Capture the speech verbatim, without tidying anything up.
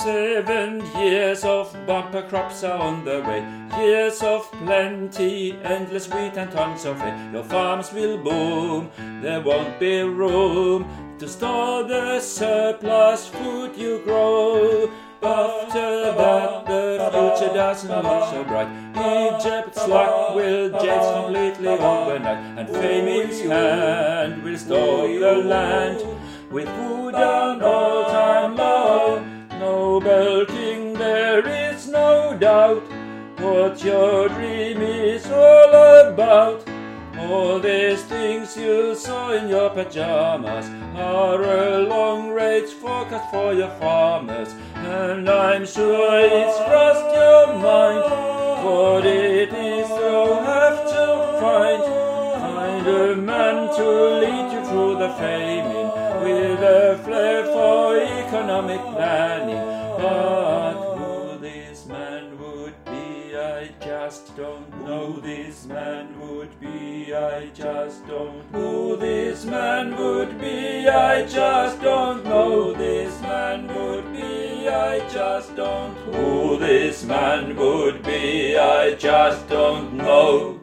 Seven years of bumper crops are on the way. Years of plenty, endless wheat and tons of hay. Your farms will boom, there won't be room to store the surplus food you grow. After that the future doesn't look so bright. Egypt's luck will change completely overnight, and famine's hand will store the land with food and all-time low. Noble king, there is no doubt what your dream is all about. All these things you saw in your pajamas are a long-range forecast for your farmers, and I'm sure it's crossed your mind what it is you'll have to find. Find a man to lead you through the famine with a flair for economic planning. But who this man would be, I just don't know. Who this man would be, I just don't know. Who this man would be, I just don't know. This man would be, I just don't know. Who this man would be, I just don't know.